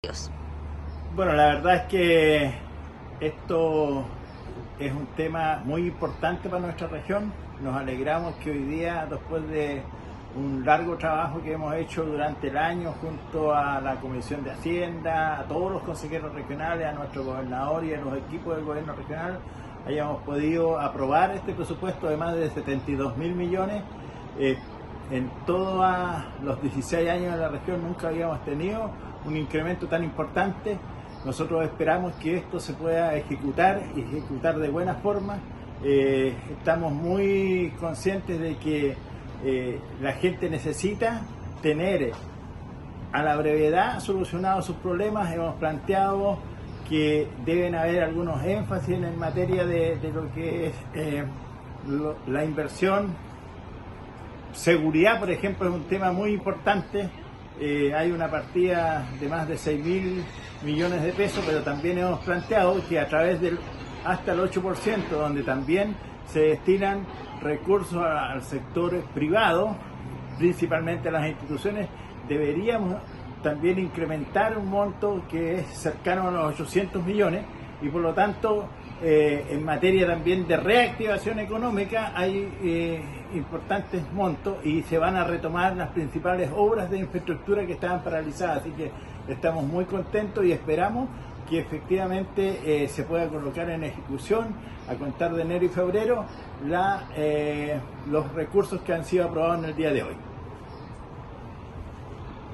ellos. Bueno, la verdad es que esto es un tema muy importante para nuestra región. Nos alegramos que hoy día, después de un largo trabajo que hemos hecho durante el año junto a la Comisión de Hacienda, a todos los consejeros regionales, a nuestro gobernador y a los equipos del gobierno regional, hayamos podido aprobar este presupuesto de más de 72.000 millones. En todos los 16 años de la región nunca habíamos tenido un incremento tan importante. Nosotros esperamos que esto se pueda ejecutar y ejecutar de buena forma. Estamos muy conscientes de que la gente necesita tener a la brevedad solucionados sus problemas. Hemos planteado que deben haber algunos énfasis en materia de lo que es la inversión. Seguridad, por ejemplo, es un tema muy importante. Hay una partida de más de 6.000 millones de pesos, pero también hemos planteado que a través del hasta el 8%, donde también se destinan recursos al sector privado, principalmente a las instituciones, deberíamos también incrementar un monto que es cercano a los 800 millones y por lo tanto en materia también de reactivación económica hay importantes montos y se van a retomar las principales obras de infraestructura que estaban paralizadas, así que estamos muy contentos y esperamos que efectivamente se pueda colocar en ejecución a contar de enero y febrero los recursos que han sido aprobados en el día de hoy.